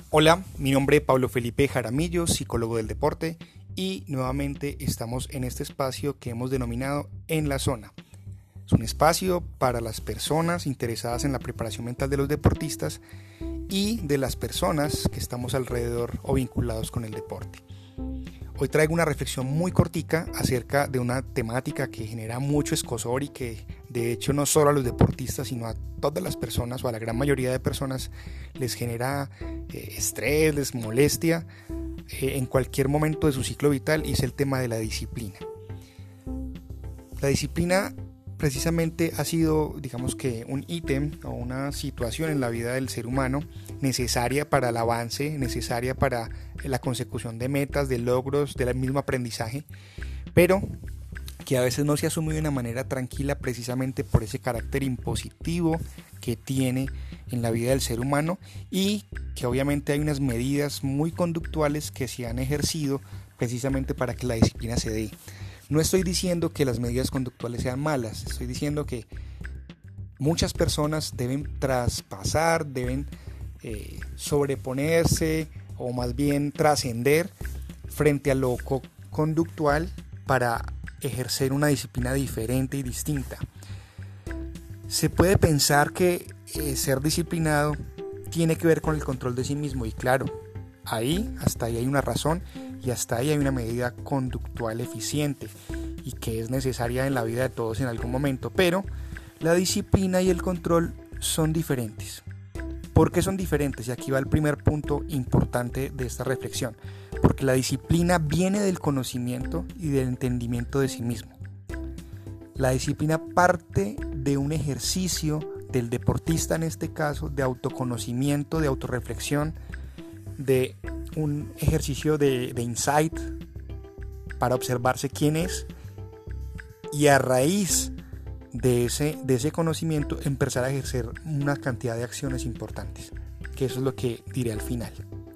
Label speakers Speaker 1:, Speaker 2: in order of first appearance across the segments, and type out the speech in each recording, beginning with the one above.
Speaker 1: Hola, mi nombre es Pablo Felipe Jaramillo, psicólogo del deporte, y nuevamente estamos en este espacio que hemos denominado En la Zona. Es un espacio para las personas interesadas en la preparación mental de los deportistas y de las personas que estamos alrededor o vinculados con el deporte. Hoy traigo una reflexión muy cortica acerca de una temática que genera mucho escozor y que de hecho no solo a los deportistas sino a todas las personas o a la gran mayoría de personas les genera estrés, les molestia en cualquier momento de su ciclo vital, y es el tema de la disciplina. La disciplina precisamente ha sido, digamos que, un ítem o una situación en la vida del ser humano necesaria para el avance, necesaria para la consecución de metas, de logros, del mismo aprendizaje, pero que a veces no se asume de una manera tranquila precisamente por ese carácter impositivo que tiene en la vida del ser humano, y que obviamente hay unas medidas muy conductuales que se han ejercido precisamente para que la disciplina se dé. No estoy diciendo que las medidas conductuales sean malas, estoy diciendo que muchas personas deben traspasar, deben sobreponerse o más bien trascender frente a lo conductual para ejercer una disciplina diferente y distinta. Se puede pensar que ser disciplinado tiene que ver con el control de sí mismo, y claro, hasta ahí hay una razón y hasta ahí hay una medida conductual eficiente y que es necesaria en la vida de todos en algún momento, pero la disciplina y el control son diferentes. ¿Por qué son diferentes? Y aquí va el primer punto importante de esta reflexión. Porque la disciplina viene del conocimiento y del entendimiento de sí mismo. La disciplina parte de un ejercicio del deportista, en este caso, de autoconocimiento, de autorreflexión, de un ejercicio de insight para observarse quién es, y a raíz de ese conocimiento empezar a ejercer una cantidad de acciones importantes, que eso es lo que diré al final.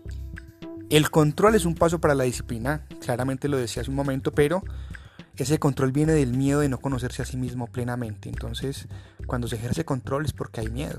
Speaker 1: El control es un paso para la disciplina, claramente lo decía hace un momento, pero ese control viene del miedo de no conocerse a sí mismo plenamente. Entonces, cuando se ejerce control es porque hay miedo.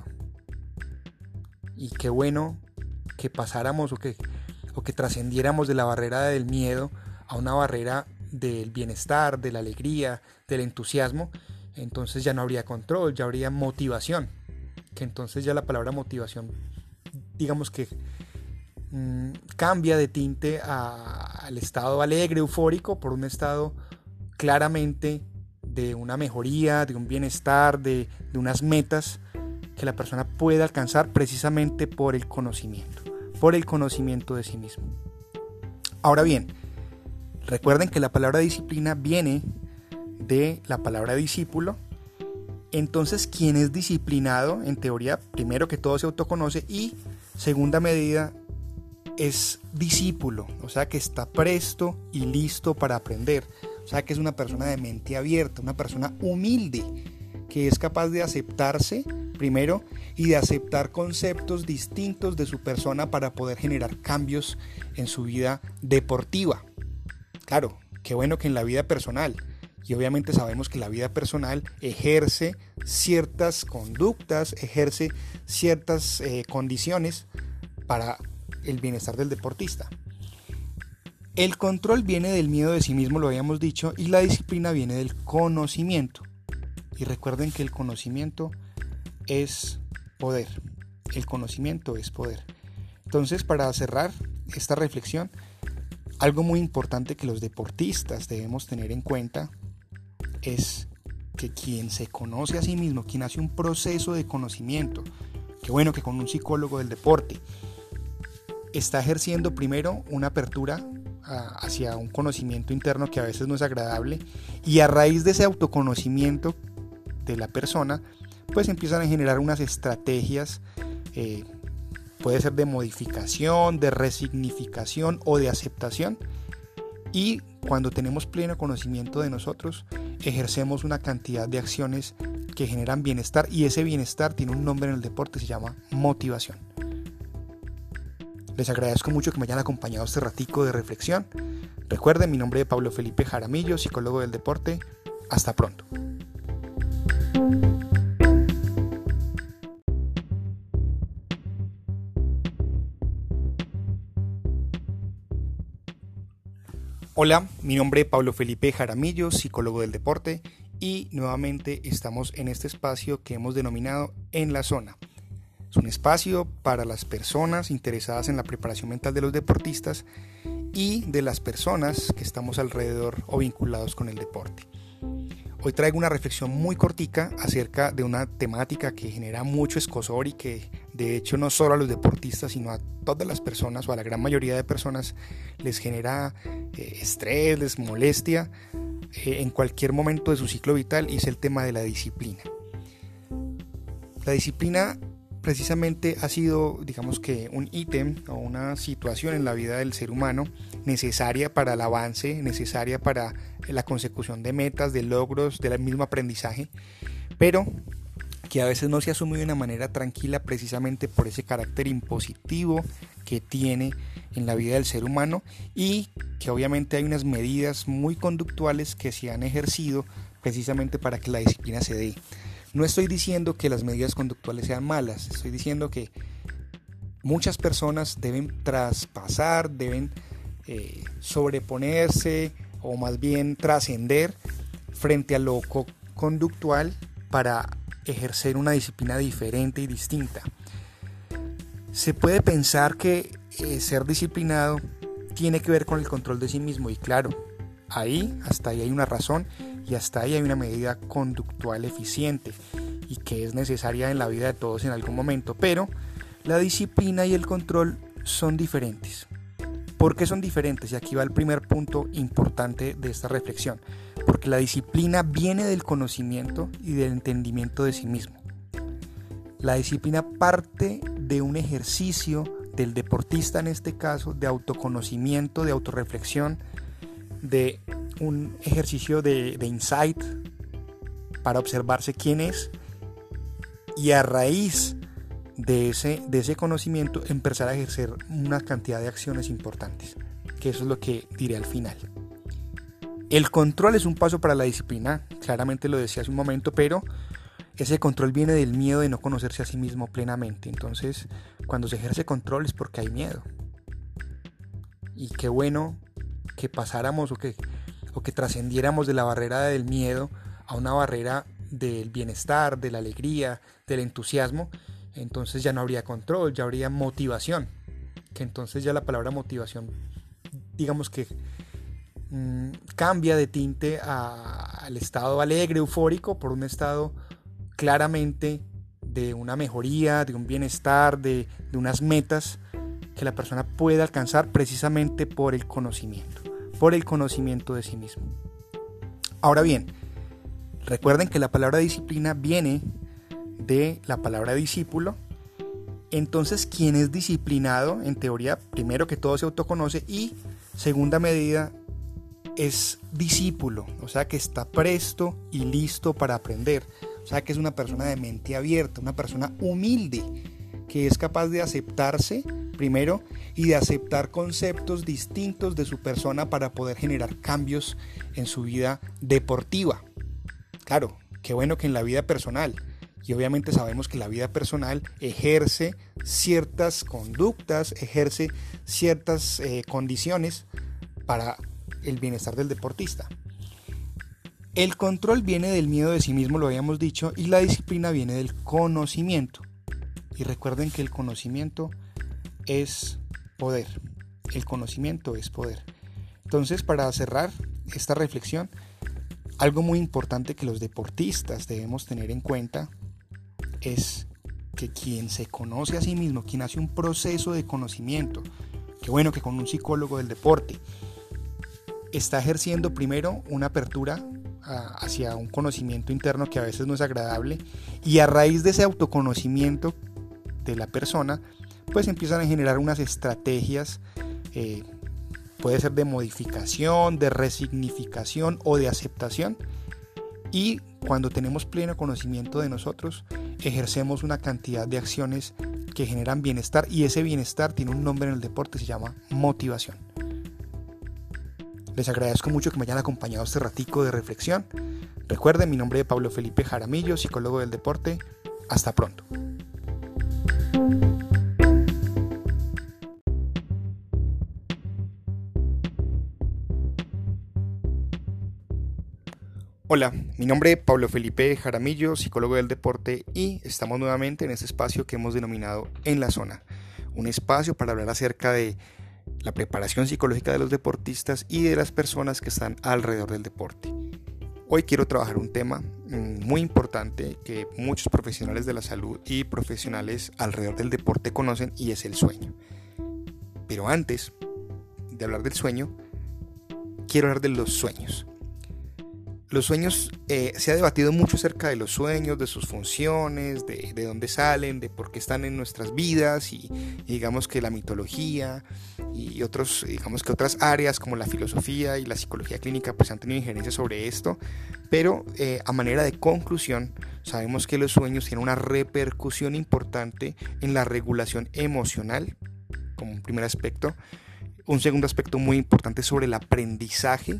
Speaker 1: Y qué bueno que pasáramos o que trascendiéramos de la barrera del miedo a una barrera del bienestar, de la alegría, del entusiasmo. Entonces ya no habría control, ya habría motivación. Que entonces ya la palabra motivación, digamos que cambia de tinte al estado alegre, eufórico, por un estado claramente de una mejoría, de un bienestar, de unas metas que la persona puede alcanzar precisamente por el conocimiento de sí mismo. Ahora bien, recuerden que la palabra disciplina viene de la palabra discípulo. Entonces, quien es disciplinado, en teoría, primero que todo se autoconoce, y segunda medida, es discípulo, o sea que está presto y listo para aprender, o sea que es una persona de mente abierta, una persona humilde, que es capaz de aceptarse primero y de aceptar conceptos distintos de su persona para poder generar cambios en su vida deportiva. Claro, qué bueno que en la vida personal, y obviamente sabemos que la vida personal ejerce ciertas conductas, ejerce ciertas condiciones para el bienestar del deportista. El control viene del miedo de sí mismo, lo habíamos dicho, y la disciplina viene del conocimiento. Y recuerden que el conocimiento es poder. El conocimiento es poder. Entonces, para cerrar esta reflexión, algo muy importante que los deportistas debemos tener en cuenta es que quien se conoce a sí mismo, quien hace un proceso de conocimiento, que bueno que con un psicólogo del deporte, está ejerciendo primero una apertura hacia un conocimiento interno que a veces no es agradable, y a raíz de ese autoconocimiento de la persona, pues empiezan a generar unas estrategias, puede ser de modificación, de resignificación o de aceptación, y cuando tenemos pleno conocimiento de nosotros, ejercemos una cantidad de acciones que generan bienestar, y ese bienestar tiene un nombre en el deporte, se llama motivación. Les agradezco mucho que me hayan acompañado este ratico de reflexión. Recuerden, mi nombre es Pablo Felipe Jaramillo, psicólogo del deporte. Hasta pronto. Hola, mi nombre es Pablo Felipe Jaramillo, psicólogo del deporte, y nuevamente estamos en este espacio que hemos denominado En la Zona. Es un espacio para las personas interesadas en la preparación mental de los deportistas y de las personas que estamos alrededor o vinculados con el deporte. Hoy traigo una reflexión muy cortica acerca de una temática que genera mucho escozor y que de hecho no solo a los deportistas sino a todas las personas o a la gran mayoría de personas les genera estrés, les molestia en cualquier momento de su ciclo vital, y es el tema de la disciplina. La disciplina precisamente ha sido, digamos que, un ítem o una situación en la vida del ser humano necesaria para el avance, necesaria para la consecución de metas, de logros, del mismo aprendizaje, pero que a veces no se asume de una manera tranquila precisamente por ese carácter impositivo que tiene en la vida del ser humano, y que obviamente hay unas medidas muy conductuales que se han ejercido precisamente para que la disciplina se dé. No estoy diciendo que las medidas conductuales sean malas, estoy diciendo que muchas personas deben traspasar, deben sobreponerse o más bien trascender frente a lo conductual para ejercer una disciplina diferente y distinta. Se puede pensar que ser disciplinado tiene que ver con el control de sí mismo, y claro, hasta ahí hay una razón y hasta ahí hay una medida conductual eficiente y que es necesaria en la vida de todos en algún momento, pero la disciplina y el control son diferentes. ¿Por qué son diferentes? Y aquí va el primer punto importante de esta reflexión. Porque la disciplina viene del conocimiento y del entendimiento de sí mismo. La disciplina parte de un ejercicio del deportista, en este caso, de autoconocimiento, de autorreflexión, de un ejercicio de insight para observarse quién es, y a raíz de ese conocimiento empezar a ejercer una cantidad de acciones importantes, que eso es lo que diré al final. El control es un paso para la disciplina, claramente lo decía hace un momento, pero ese control viene del miedo de no conocerse a sí mismo plenamente. Entonces, cuando se ejerce control es porque hay miedo. Y qué bueno que pasáramos o que trascendiéramos de la barrera del miedo a una barrera del bienestar, de la alegría, del entusiasmo. Entonces ya no habría control, ya habría motivación. Que entonces ya la palabra motivación, digamos que cambia de tinte al estado alegre, eufórico, por un estado claramente de una mejoría, de un bienestar, de unas metas que la persona puede alcanzar precisamente por el conocimiento de sí mismo. Ahora bien, recuerden que la palabra disciplina viene de la palabra discípulo. Entonces, quien es disciplinado, en teoría, primero que todo se autoconoce, y segunda medida, es discípulo, o sea que está presto y listo para aprender, o sea que es una persona de mente abierta, una persona humilde, que es capaz de aceptarse primero y de aceptar conceptos distintos de su persona para poder generar cambios en su vida deportiva. Claro, qué bueno que en la vida personal, y obviamente sabemos que la vida personal ejerce ciertas conductas, ejerce ciertas condiciones para el bienestar del deportista. El control viene del miedo de sí mismo, lo habíamos dicho, y la disciplina viene del conocimiento. Y recuerden que el conocimiento es poder. El conocimiento es poder. Entonces, para cerrar esta reflexión, algo muy importante que los deportistas debemos tener en cuenta es que quien se conoce a sí mismo, quien hace un proceso de conocimiento, qué bueno que con un psicólogo del deporte, está ejerciendo primero una apertura hacia un conocimiento interno que a veces no es agradable, y a raíz de ese autoconocimiento de la persona, pues empiezan a generar unas estrategias, puede ser de modificación, de resignificación o de aceptación, y cuando tenemos pleno conocimiento de nosotros, ejercemos una cantidad de acciones que generan bienestar, y ese bienestar tiene un nombre en el deporte, se llama motivación. Les agradezco mucho que me hayan acompañado este ratico de reflexión. Recuerden, mi nombre es Pablo Felipe Jaramillo, psicólogo del deporte. Hasta pronto. Hola, mi nombre es Pablo Felipe Jaramillo, psicólogo del deporte, y estamos nuevamente en este espacio que hemos denominado En la Zona, un espacio para hablar acerca de la preparación psicológica de los deportistas y de las personas que están alrededor del deporte. Hoy quiero trabajar un tema muy importante que muchos profesionales de la salud y profesionales alrededor del deporte conocen, y es el sueño. Pero antes de hablar del sueño, quiero hablar de los sueños. Los sueños, se ha debatido mucho acerca de los sueños, de sus funciones, de dónde salen, de por qué están en nuestras vidas, y digamos que la mitología y otras áreas como la filosofía y la psicología clínica pues han tenido injerencia sobre esto, pero a manera de conclusión sabemos que los sueños tienen una repercusión importante en la regulación emocional como un primer aspecto, un segundo aspecto muy importante sobre el aprendizaje,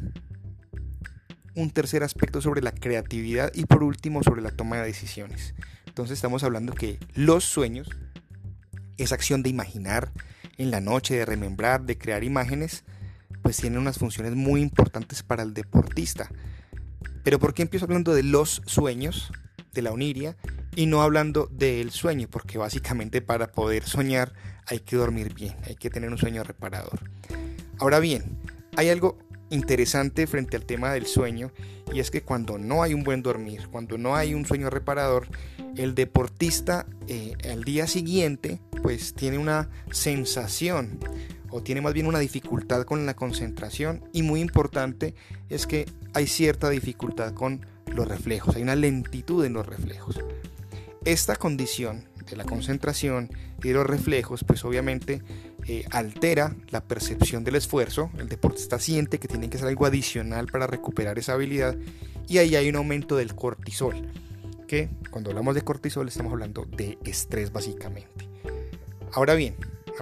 Speaker 1: un tercer aspecto sobre la creatividad y por último sobre la toma de decisiones. Entonces estamos hablando que los sueños, esa acción de imaginar en la noche, de remembrar, de crear imágenes, pues tienen unas funciones muy importantes para el deportista. Pero ¿por qué empiezo hablando de los sueños, de la oniria, y no hablando del sueño? Porque básicamente para poder soñar hay que dormir bien, hay que tener un sueño reparador. Ahora bien, hay algo interesante frente al tema del sueño, y es que cuando no hay un buen dormir, cuando no hay un sueño reparador, el deportista al día siguiente pues tiene una sensación, o tiene más bien una dificultad con la concentración, y muy importante es que hay cierta dificultad con los reflejos, hay una lentitud en los reflejos. Esta condición de la concentración y de los reflejos pues obviamente altera la percepción del esfuerzo. El deportista siente que tiene que hacer algo adicional para recuperar esa habilidad, y ahí hay un aumento del cortisol, que cuando hablamos de cortisol estamos hablando de estrés básicamente. Ahora bien,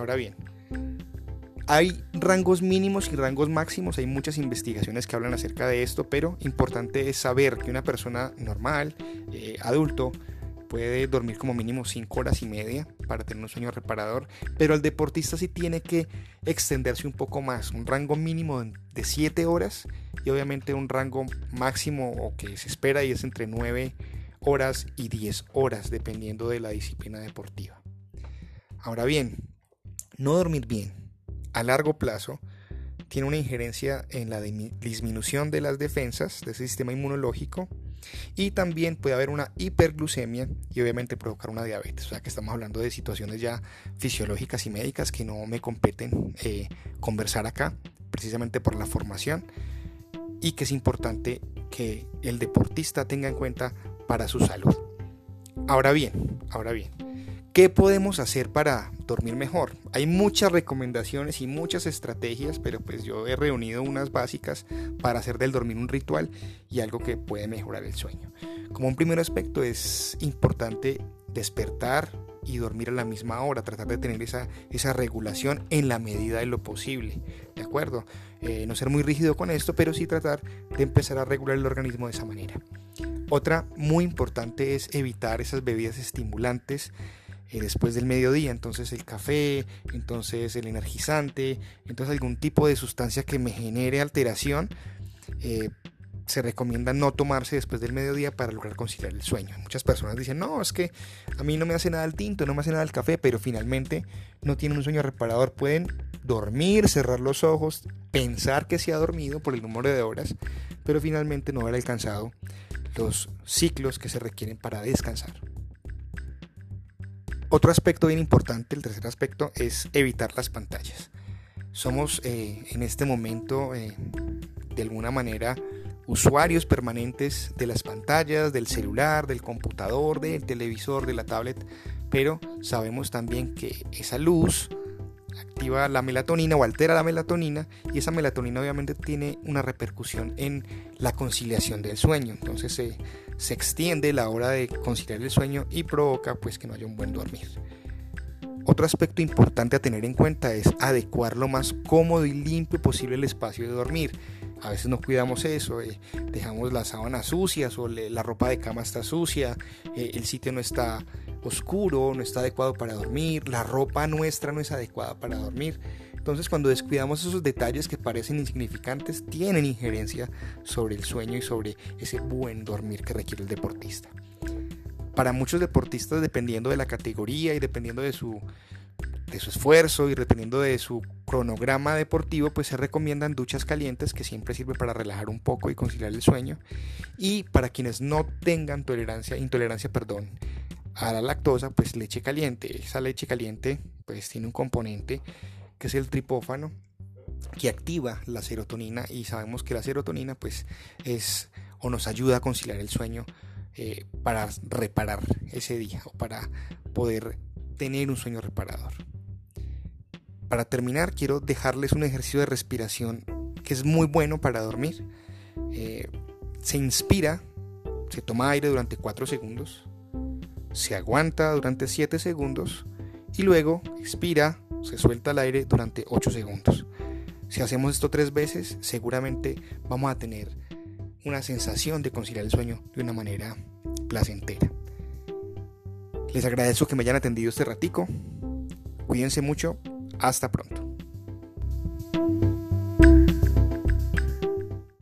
Speaker 1: hay rangos mínimos y rangos máximos, hay muchas investigaciones que hablan acerca de esto, pero importante es saber que una persona normal, adulto, puede dormir como mínimo 5 horas y media para tener un sueño reparador, pero el deportista sí tiene que extenderse un poco más, un rango mínimo de 7 horas y obviamente un rango máximo o que se espera y es entre 9 horas y 10 horas dependiendo de la disciplina deportiva. Ahora bien, no dormir bien a largo plazo tiene una injerencia en la disminución de las defensas de ese sistema inmunológico, y también puede haber una hiperglucemia y obviamente provocar una diabetes. O sea que estamos hablando de situaciones ya fisiológicas y médicas que no me competen conversar acá, precisamente por la formación, y que es importante que el deportista tenga en cuenta para su salud. Ahora bien, ¿qué podemos hacer para dormir mejor? Hay muchas recomendaciones y muchas estrategias, pero pues yo he reunido unas básicas para hacer del dormir un ritual y algo que puede mejorar el sueño. Como un primer aspecto es importante despertar y dormir a la misma hora, tratar de tener esa regulación en la medida de lo posible, ¿de acuerdo? No ser muy rígido con esto, pero sí tratar de empezar a regular el organismo de esa manera. Otra muy importante es evitar esas bebidas estimulantes después del mediodía, entonces el café, entonces el energizante, entonces algún tipo de sustancia que me genere alteración, se recomienda no tomarse después del mediodía para lograr conciliar el sueño. Muchas personas dicen, no, es que a mí no me hace nada el tinto, no me hace nada el café, pero finalmente no tienen un sueño reparador. Pueden dormir, cerrar los ojos, pensar que se ha dormido por el número de horas, pero finalmente no haber alcanzado los ciclos que se requieren para descansar. Otro aspecto bien importante, el tercer aspecto, es evitar las pantallas. Somos en este momento de alguna manera usuarios permanentes de las pantallas, del celular, del computador, del televisor, de la tablet, pero sabemos también que esa luz activa la melatonina o altera la melatonina, y esa melatonina obviamente tiene una repercusión en la conciliación del sueño. Entonces se extiende la hora de conciliar el sueño y provoca pues que no haya un buen dormir. Otro aspecto importante a tener en cuenta es adecuar lo más cómodo y limpio posible el espacio de dormir. A veces no cuidamos eso, dejamos las sábanas sucias o la ropa de cama está sucia, el sitio no está oscuro, no está adecuado para dormir, la ropa nuestra no es adecuada para dormir. Entonces, cuando descuidamos esos detalles que parecen insignificantes, tienen injerencia sobre el sueño y sobre ese buen dormir que requiere el deportista. Para muchos deportistas, dependiendo de la categoría y dependiendo de su esfuerzo y dependiendo de su cronograma deportivo, pues se recomiendan duchas calientes, que siempre sirve para relajar un poco y conciliar el sueño. Y para quienes no tengan intolerancia a la lactosa, pues leche caliente. Esa leche caliente pues tiene un componente que es el triptófano, que activa la serotonina, y sabemos que la serotonina pues nos ayuda a conciliar el sueño para reparar ese día o para poder tener un sueño reparador. Para terminar, quiero dejarles un ejercicio de respiración que es muy bueno para dormir. Se inspira, se toma aire durante 4 segundos, se aguanta durante 7 segundos y luego expira, se suelta el aire durante 8 segundos. Si hacemos esto 3 veces, seguramente vamos a tener una sensación de conciliar el sueño de una manera placentera. Les agradezco que me hayan atendido este ratico. Cuídense mucho. Hasta pronto.